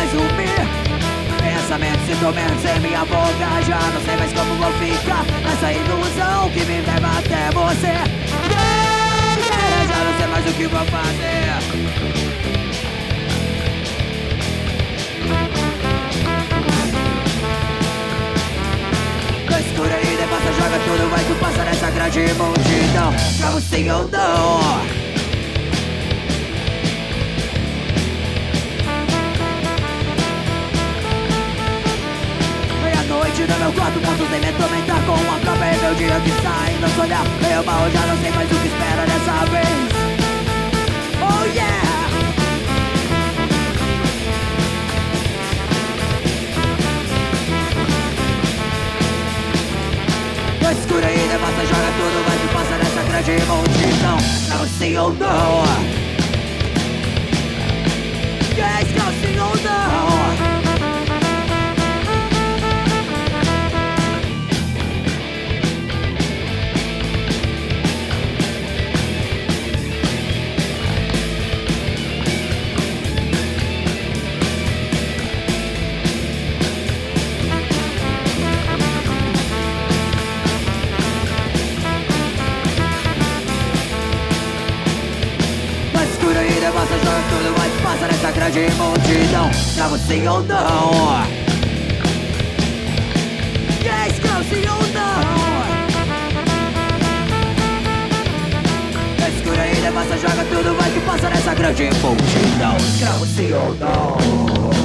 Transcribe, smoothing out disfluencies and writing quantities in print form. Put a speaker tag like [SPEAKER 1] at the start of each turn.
[SPEAKER 1] mais um pensamento se tormenta em minha boca. Já não sei mais como vou ficar nessa ilusão que me leva até você. Já não sei mais o que vou fazer. Escura aí, devasta, joga tudo, vai tu passa nessa grande multidão. Pra sim ou não. Meia-noite no meu quarto, pontos nem me atormentar com a própria rebeldia que sai no sonhar. Eu mal já não sei mais o que espera dessa vez. Oh yeah! Escura aí, devasta, joga tudo, vai que passa nessa grande multidão. Não sim ou não. Yes, não sim ou não. Devasta, joga tudo, vai que passa nessa grande multidão. Cravo sim ou não. Yes, cravo sim ou não. Escura aí, devasta, joga tudo, vai que passa nessa grande multidão. Cravo sim ou não.